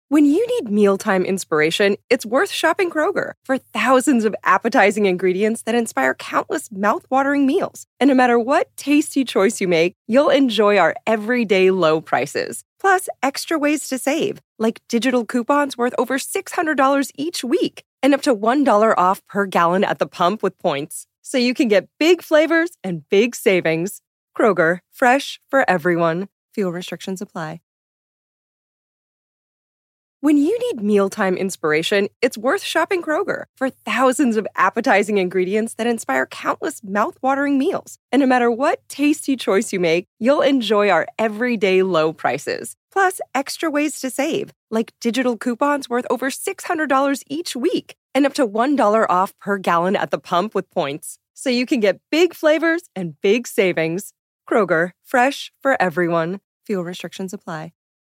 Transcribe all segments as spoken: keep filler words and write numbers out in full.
When you need mealtime inspiration, it's worth shopping Kroger for thousands of appetizing ingredients that inspire countless mouth-watering meals. And no matter what tasty choice you make, you'll enjoy our everyday low prices. Plus, extra ways to save, like digital coupons worth over six hundred dollars each week and up to one dollar off per gallon at the pump with points. So you can get big flavors and big savings. Kroger, fresh for everyone. Fuel restrictions apply. When you need mealtime inspiration, it's worth shopping Kroger for thousands of appetizing ingredients that inspire countless mouth-watering meals. And no matter what tasty choice you make, you'll enjoy our everyday low prices. Plus, extra ways to save, like digital coupons worth over six hundred dollars each week and up to one dollar off per gallon at the pump with points. So you can get big flavors and big savings. Kroger, fresh for everyone. Fuel restrictions apply.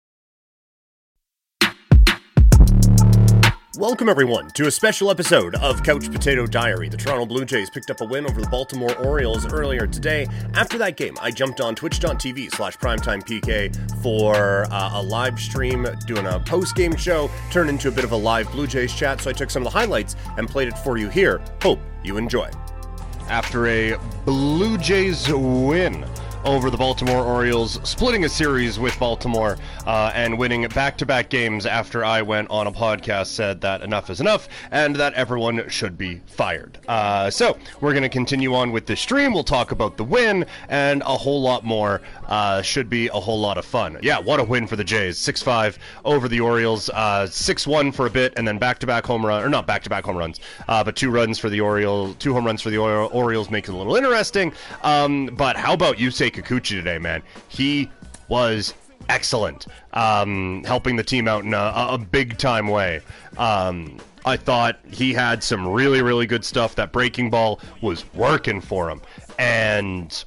Welcome, everyone, to a special episode of Couch Potato Diary. The Toronto Blue Jays picked up a win over the Baltimore Orioles earlier today. After that game, I jumped on twitch.tv slash primetimepk for uh, a live stream, doing a post-game show, turned into a bit of a live Blue Jays chat, so I took some of the highlights and played it for you here. Hope you enjoy. After a Blue Jays win over the Baltimore Orioles, splitting a series with Baltimore uh, and winning back-to-back games after I went on a podcast, said that enough is enough and that everyone should be fired. Uh, so we're going to continue on with this stream. We'll talk about the win and a whole lot more. Uh, should be a whole lot of fun. Yeah, what a win for the Jays. six five over the Orioles, uh, six one for a bit, and then back-to-back home run, or not back-to-back home runs, uh, but two runs for the Orioles, two home runs for the Orioles, make it a little interesting. Um, but how about Yusei Kikuchi today, man? He was excellent, um, helping the team out in a, a big-time way. Um, I thought he had some really, really good stuff. That breaking ball was working for him, and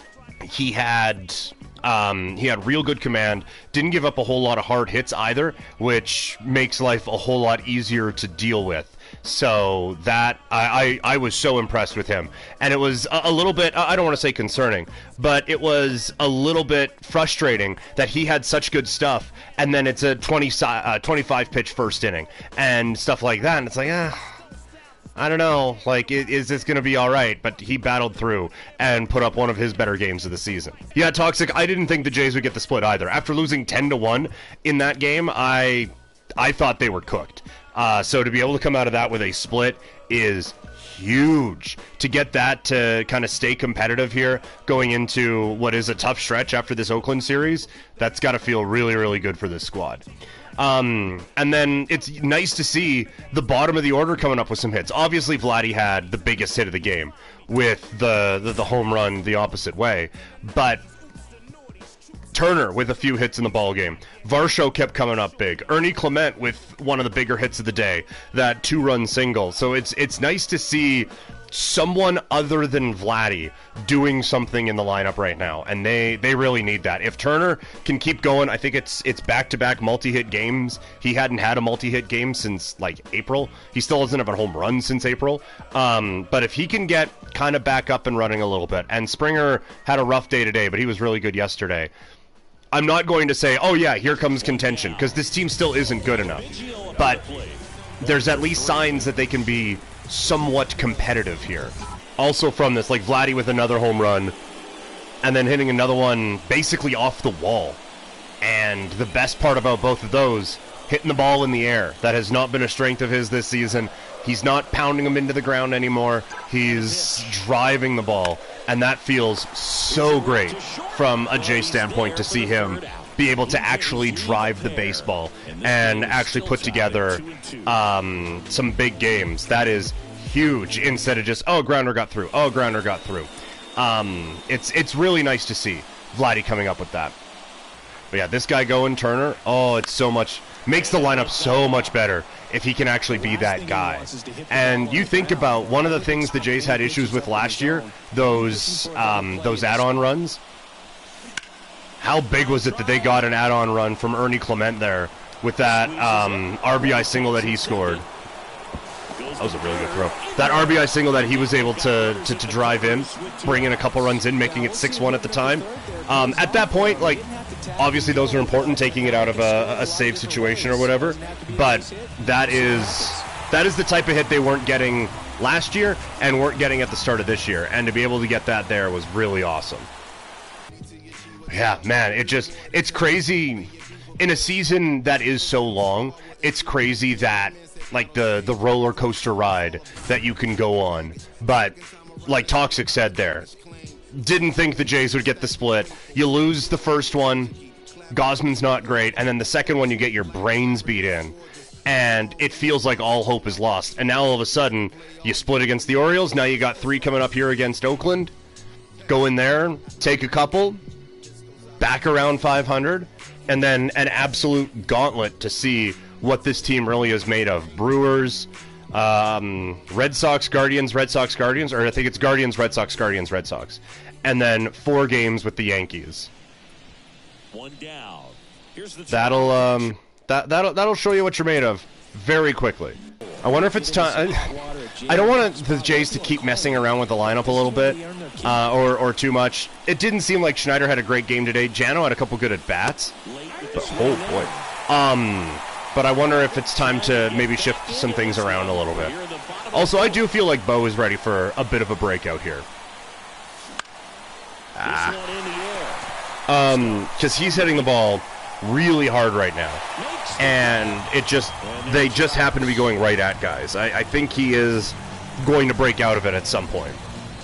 he had um, he had real good command. Didn't give up a whole lot of hard hits either, which makes life a whole lot easier to deal with. So that, I, I, I was so impressed with him. And it was a, a little bit, I don't want to say concerning, but it was a little bit frustrating that he had such good stuff, and then it's a twenty, uh, twenty-five pitch first inning, and stuff like that, and it's like, ah, I don't know, like, is this going to be all right? But he battled through and put up one of his better games of the season. Yeah, Toxic, I didn't think the Jays would get the split either. After losing ten to one in that game, I I thought they were cooked. Uh, so to be able to come out of that with a split is huge. To get that to kind of stay competitive here going into what is a tough stretch after this Oakland series, that's got to feel really, really good for this squad. Um, and then it's nice to see the bottom of the order coming up with some hits. Obviously, Vladdy had the biggest hit of the game with the, the, the home run the opposite way, but Turner with a few hits in the ball game. Varsho kept coming up big. Ernie Clement with one of the bigger hits of the day, that two-run single. So it's it's nice to see someone other than Vladdy doing something in the lineup right now, and they they really need that. If Turner can keep going, I think it's it's back-to-back multi-hit games. He hadn't had a multi-hit game since like April. He still doesn't have a home run since April. Um, but if he can get kind of back up and running a little bit, and Springer had a rough day today, but he was really good yesterday. I'm not going to say, oh yeah, here comes contention, because this team still isn't good enough. But there's at least signs that they can be somewhat competitive here. Also from this, like Vladdy with another home run, and then hitting another one basically off the wall. And the best part about both of those, hitting the ball in the air. That has not been a strength of his this season. He's not pounding them into the ground anymore. He's driving the ball. And that feels so great from a Jay standpoint to see him be able to actually drive the baseball and actually put together um, some big games. That is huge, instead of just, oh, grounder got through, oh, grounder got through. Um, it's it's really nice to see Vladdy coming up with that. But yeah, this guy going, Turner, oh, it's so much, makes the lineup so much better if he can actually be that guy. And you think about one of the things the Jays had issues with last year, those um, those add-on runs. How big was it that they got an add-on run from Ernie Clement there with that um, R B I single that he scored? That was a really good throw. That R B I single that he was able to, to, to drive in, bring in a couple runs in, making it six one at the time. Um, at that point, like, obviously those are important, taking it out of a, a safe situation or whatever, but that is that is the type of hit they weren't getting last year and weren't getting at the start of this year, and to be able to get that there was really awesome. Yeah, man, it just, it's crazy. In a season that is so long, it's crazy that, like, the, the roller coaster ride that you can go on. But, like Toxic said there, didn't think the Jays would get the split. You lose the first one, Gausman's not great, and then the second one you get your brains beat in, and it feels like all hope is lost. And now all of a sudden, you split against the Orioles, now you got three coming up here against Oakland. Go in there, take a couple, back around five hundred, and then an absolute gauntlet to see what this team really is made of. Brewers, um, Red Sox, Guardians, Red Sox, Guardians, or I think it's Guardians, Red Sox, Guardians, Red Sox. And then four games with the Yankees. One down. Here's the that'll um that that'll that'll show you what you're made of very quickly. I wonder if it's time. I, I don't want the Jays to keep messing around with the lineup a little bit, uh, or or too much. It didn't seem like Schneider had a great game today. Jano had a couple good at bats, but oh boy. Um, but I wonder if it's time to maybe shift some things around a little bit. Also, I do feel like Bo is ready for a bit of a breakout here. Ah. Um, because he's hitting the ball really hard right now, and it just they just happen to be going right at guys. I, I think he is going to break out of it at some point.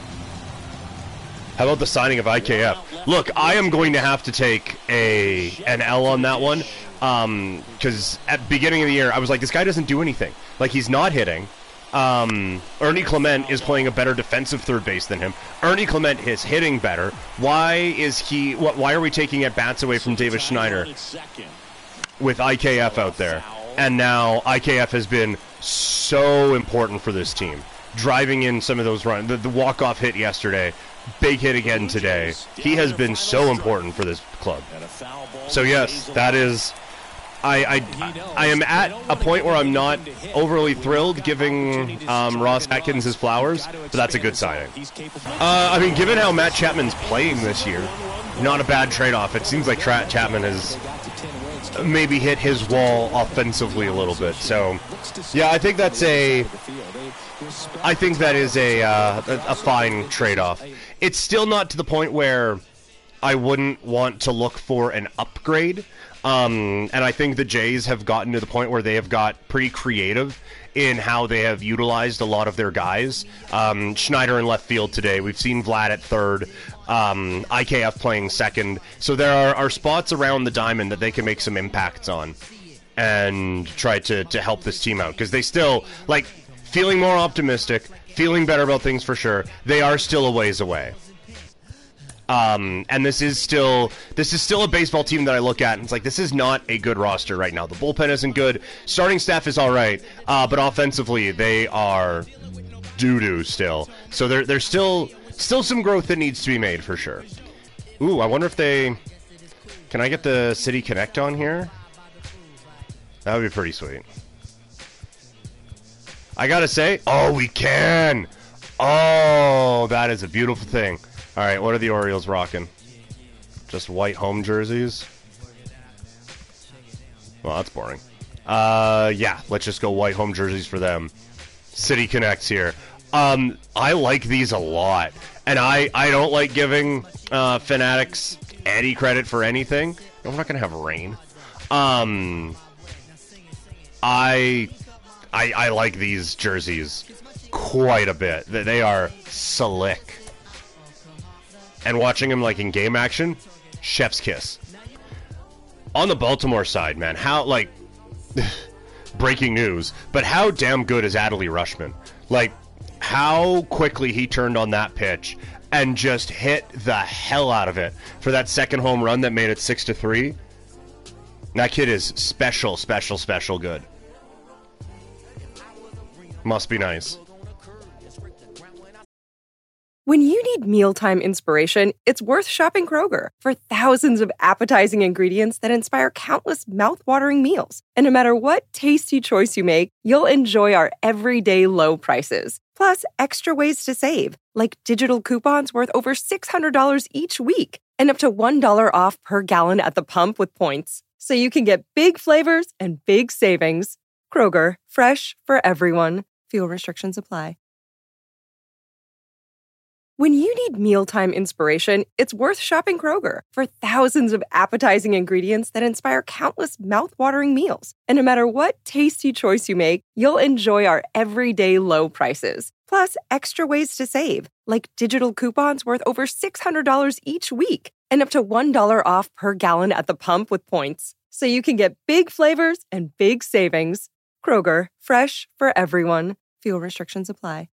How about the signing of I K F? Look, I am going to have to take a an L on that one, um, because at the beginning of the year I was like, this guy doesn't do anything. Like, he's not hitting. Um, Ernie Clement is playing a better defensive third base than him. Ernie Clement is hitting better. Why is he? What? Why are we taking at bats away from Davis Schneider with I K F out there? And now I K F has been so important for this team, driving in some of those runs. The, the walk-off hit yesterday, big hit again today. He has been so important for this club. So yes, that is. I, I, I am at a point where I'm not overly thrilled giving um, Ross Atkins his flowers, but that's a good signing. Uh, I mean, given how Matt Chapman's playing this year, not a bad trade-off. It seems like Tra- Chapman has maybe hit his wall offensively a little bit. So, yeah, I think that's a... I think that is a, uh, a, a fine trade-off. It's still not to the point where I wouldn't want to look for an upgrade. Um, and I think the Jays have gotten to the point where they have got pretty creative in how they have utilized a lot of their guys. Um, Schneider in left field today. We've seen Vlad at third. Um, I K F playing second. So there are, are spots around the diamond that they can make some impacts on and try to, to help this team out. Because they still, like, feeling more optimistic, feeling better about things for sure. They are still a ways away. Um, and this is still this is still a baseball team that I look at and it's like, this is not a good roster right now. The bullpen isn't good. Starting staff is all right, uh, but offensively they are doo-doo still. So there, there's still still some growth that needs to be made for sure. Ooh, I wonder if they... Can I get the City Connect on here? That would be pretty sweet. I gotta say, oh, we can! Oh, that is a beautiful thing. All right, what are the Orioles rocking? Just white home jerseys? Well, that's boring. Uh, yeah, let's just go white home jerseys for them. City Connects here. Um, I like these a lot. And I, I don't like giving uh, Fanatics any credit for anything. We're not going to have rain. Um, I, I, I like these jerseys quite a bit. They are slick. And watching him, like, in game action, chef's kiss. On the Baltimore side, man, how, like, breaking news, but how damn good is Adley Rutschman? Like, how quickly he turned on that pitch and just hit the hell out of it for that second home run that made it six to three. That kid is special, special, special good. Must be nice. When you need mealtime inspiration, it's worth shopping Kroger for thousands of appetizing ingredients that inspire countless mouth-watering meals. And no matter what tasty choice you make, you'll enjoy our everyday low prices. Plus, extra ways to save, like digital coupons worth over six hundred dollars each week. and up to one dollar off per gallon at the pump with points. So you can get big flavors and big savings. Kroger, fresh for everyone. Fuel restrictions apply. When you need mealtime inspiration, it's worth shopping Kroger for thousands of appetizing ingredients that inspire countless mouth-watering meals. And no matter what tasty choice you make, you'll enjoy our everyday low prices. Plus, extra ways to save, like digital coupons worth over six hundred dollars each week and up to one dollar off per gallon at the pump with points. So you can get big flavors and big savings. Kroger, fresh for everyone. Fuel restrictions apply.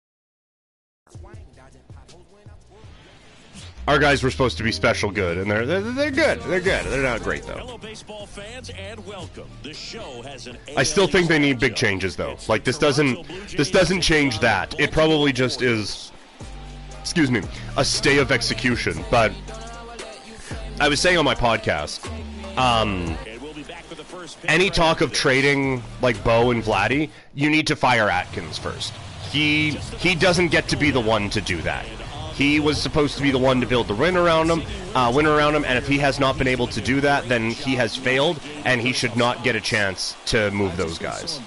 Our guys were supposed to be special good, and they're they're, they're good. They're good. They're not great, though. Hello, baseball fans, and welcome. The show has an I still think they need big changes, though. Like, this doesn't this doesn't change that. It probably just is, excuse me, a stay of execution. But I was saying on my podcast, um, any talk of trading like Bo and Vladdy, you need to fire Atkins first. He he doesn't get to be the one to do that. He was supposed to be the one to build the win around him, uh, win around him, and if he has not been able to do that, then he has failed, and he should not get a chance to move those guys.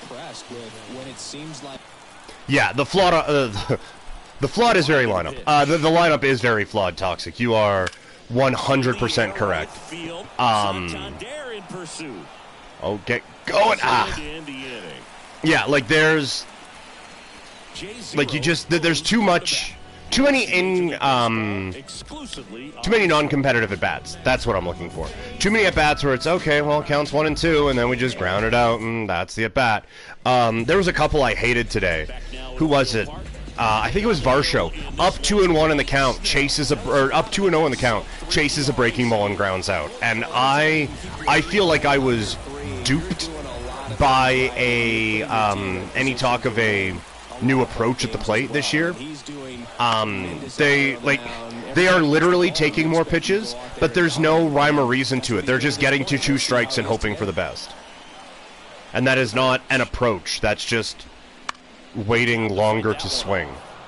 Yeah, the flawed, uh, the flawed is very lineup. Uh, the, the lineup is very flawed, Toxic. You are one hundred percent correct. Um, okay, going. Ah. Yeah, like there's, like you just there's too much. Too many in, um, too many non-competitive at-bats. That's what I'm looking for. Too many at-bats where it's, okay, well, it counts one and two, and then we just ground it out, and that's the at-bat. Um, there was a couple I hated today. Who was it? Uh, I think it was Varsho. Up two and one in the count, chases a, or up two and oh in the count, chases a breaking ball and grounds out. And I, I feel like I was duped by a, um, any talk of a new approach at the plate this year. Um, they, like, they are literally taking more pitches, but there's no rhyme or reason to it. They're just getting to two strikes and hoping for the best. And that is not an approach. That's just waiting longer to swing.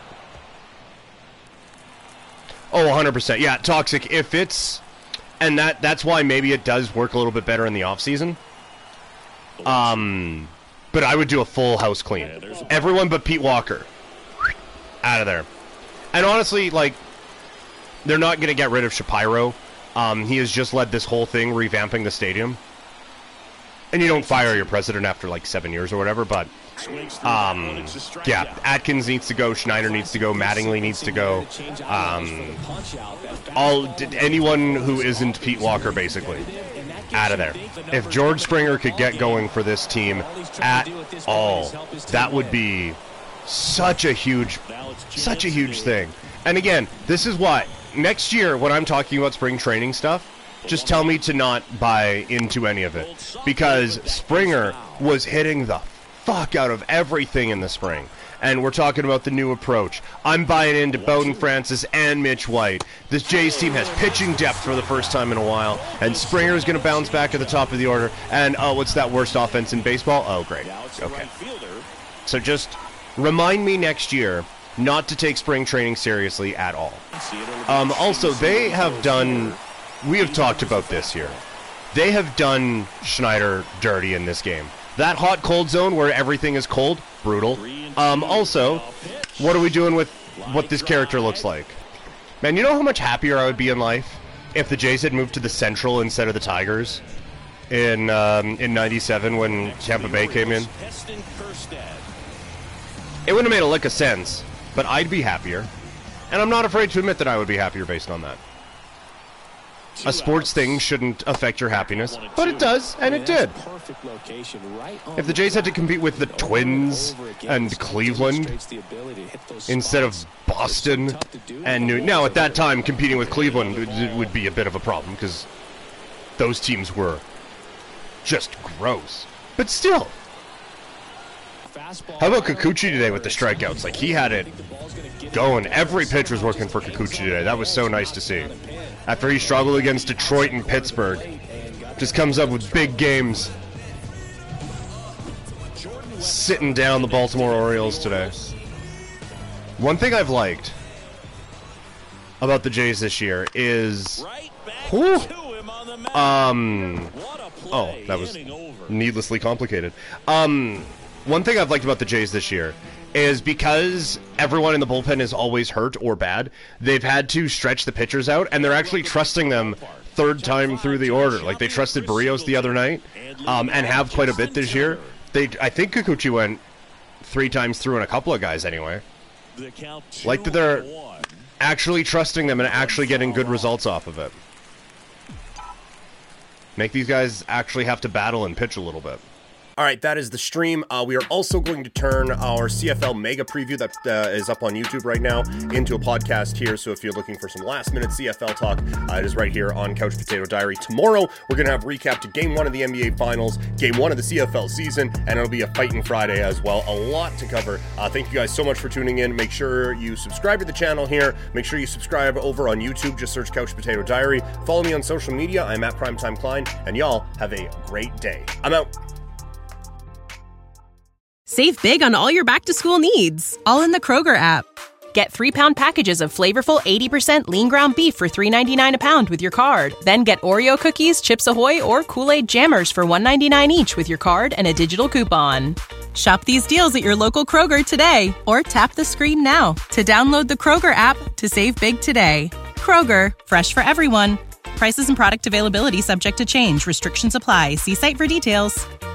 Oh, one hundred percent. Yeah, Toxic, if it's... And that that's why maybe it does work a little bit better in the offseason. Um... But I would do a full house clean. Everyone but Pete Walker. Out of there. And honestly, like, they're not going to get rid of Shapiro. Um, he has just led this whole thing, revamping the stadium. And you don't fire your president after, like, seven years or whatever, but... Um, yeah, Atkins needs to go, Schneider needs to go, Mattingly needs to go. Um, all anyone who isn't Pete Walker, basically. Out of there. If George Springer could get going for this team at all, that would be such a huge, such a huge thing. And again, this is why next year when I'm talking about spring training stuff, just tell me to not buy into any of it, because Springer was hitting the fuck out of everything in the spring. And we're talking about the new approach. I'm buying into Bowden Francis and Mitch White. This Jays team has pitching depth for the first time in a while, and Springer is going to bounce back at the top of the order. And, oh, what's that worst offense in baseball? Oh, great. Okay. So just remind me next year not to take spring training seriously at all. Um, also, they have done... We have talked about this here. They have done Schneider dirty in this game. That hot-cold zone where everything is cold, brutal. Um, also, what are we doing with what this character looks like? Man, you know how much happier I would be in life if the Jays had moved to the Central instead of the Tigers in um, in ninety-seven when Tampa Bay came in? It wouldn't have made a lick of sense, but I'd be happier. And I'm not afraid to admit that I would be happier based on that. A sports thing shouldn't affect your happiness, but it does, and it did. If the Jays had to compete with the Twins and Cleveland instead of Boston and New... Now, at that time, competing with Cleveland would, would be a bit of a problem, because those teams were just gross. But still. How about Kikuchi today with the strikeouts? Like, he had it going. Every pitch was working for Kikuchi today. That was so nice to see. After he struggled against Detroit and Pittsburgh. Just comes up with big games. Sitting down the Baltimore Orioles today. One thing I've liked about the Jays this year is... Right back Whew, to him on the mound. um, What a play. oh, that was Inning over. needlessly complicated. Um, one thing I've liked about the Jays this year is because everyone in the bullpen is always hurt or bad, they've had to stretch the pitchers out, and they're actually trusting them third time through the order. Like, they trusted Barrios the other night, um, and have quite a bit this year. They, I think Kikuchi went three times through and a couple of guys anyway. The count Like that they're actually trusting them and actually getting good results off of it. Make these guys actually have to battle and pitch a little bit. All right, that is the stream. Uh, we are also going to turn our C F L Mega Preview that uh, is up on YouTube right now into a podcast here. So if you're looking for some last-minute C F L talk, uh, it is right here on Couch Potato Diary. Tomorrow, we're going to have a recap to Game one of the N B A Finals, Game one of the C F L season, and it'll be a Fightin' Friday as well. A lot to cover. Uh, thank you guys so much for tuning in. Make sure you subscribe to the channel here. Make sure you subscribe over on YouTube. Just search Couch Potato Diary. Follow me on social media. I'm at Primetime Klein, and y'all have a great day. I'm out. Save big on all your back-to-school needs, all in the Kroger app. Get three-pound packages of flavorful eighty percent lean ground beef for three ninety-nine a pound with your card. Then get Oreo cookies, Chips Ahoy, or Kool-Aid Jammers for one ninety-nine each with your card and a digital coupon. Shop these deals at your local Kroger today, or tap the screen now to download the Kroger app to save big today. Kroger, fresh for everyone. Prices and product availability subject to change. Restrictions apply. See site for details.